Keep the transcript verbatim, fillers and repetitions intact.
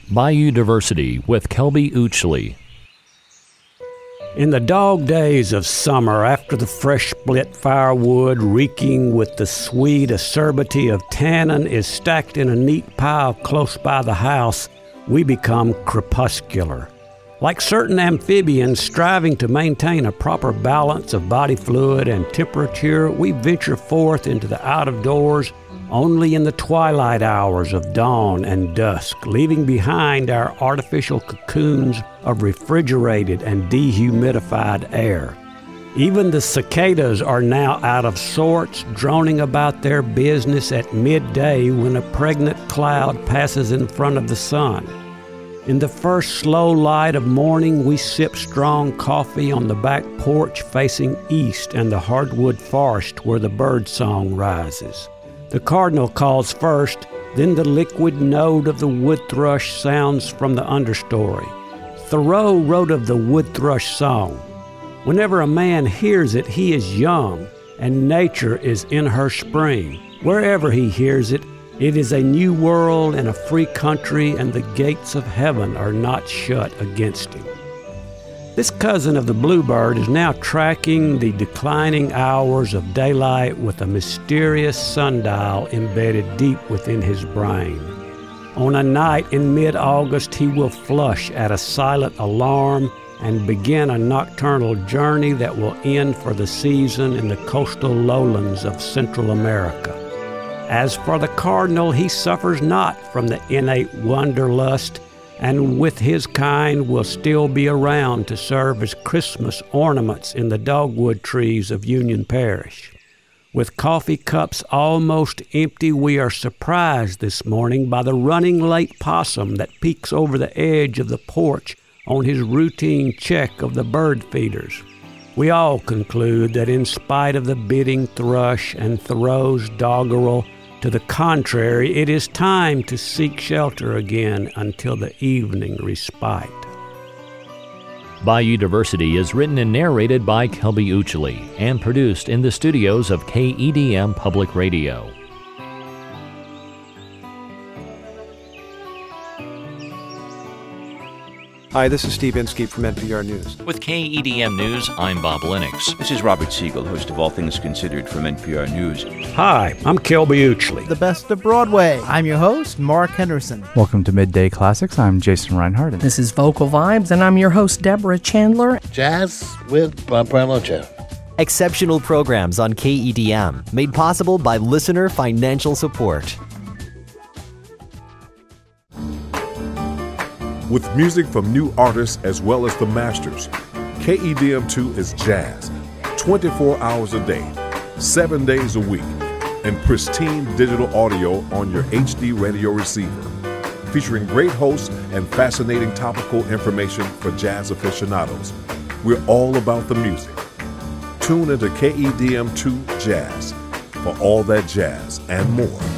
Bayou Diversity with Kelby Uchley. In the dog days of summer, after the fresh split firewood reeking with the sweet acerbity of tannin is stacked in a neat pile close by the house, we become crepuscular. Like certain amphibians striving to maintain a proper balance of body fluid and temperature, we venture forth into the out-of-doors only in the twilight hours of dawn and dusk, leaving behind our artificial cocoons of refrigerated and dehumidified air. Even the cicadas are now out of sorts, droning about their business at midday when a pregnant cloud passes in front of the sun. In the first slow light of morning, we sip strong coffee on the back porch facing east and the hardwood forest where the birdsong rises. The cardinal calls first, then the liquid note of the wood thrush sounds from the understory. Thoreau wrote of the wood thrush song, "Whenever a man hears it, he is young, and nature is in her spring. Wherever he hears it, it is a new world and a free country, and the gates of heaven are not shut against him." This cousin of the bluebird is now tracking the declining hours of daylight with a mysterious sundial embedded deep within his brain. On a night in mid-August, he will flush at a silent alarm and begin a nocturnal journey that will end for the season in the coastal lowlands of Central America. As for the cardinal, he suffers not from the innate wanderlust, and with his kind will still be around to serve as Christmas ornaments in the dogwood trees of Union Parish. With coffee cups almost empty, we are surprised this morning by the running late possum that peeks over the edge of the porch on his routine check of the bird feeders. We all conclude that in spite of the bidding thrush and Thoreau's doggerel, to the contrary, it is time to seek shelter again until the evening respite. Bayou Diversity is written and narrated by Kelby Uchley and produced in the studios of K E D M Public Radio. Hi, this is Steve Inskeep from N P R News. With K E D M News, I'm Bob Lennox. This is Robert Siegel, host of All Things Considered from N P R News. Hi, I'm Kelby Uchley. The best of Broadway. I'm your host, Mark Henderson. Welcome to Midday Classics. I'm Jason Reinhardt. This is Vocal Vibes, and I'm your host, Deborah Chandler. Jazz with Bob Branocha. Exceptional programs on K E D M, made possible by listener financial support. With music from new artists as well as the masters, K E D M two is jazz, twenty-four hours a day, seven days a week, and pristine digital audio on your H D radio receiver, featuring great hosts and fascinating topical information for jazz aficionados. We're all about the music. Tune into K E D M two Jazz for all that jazz and more.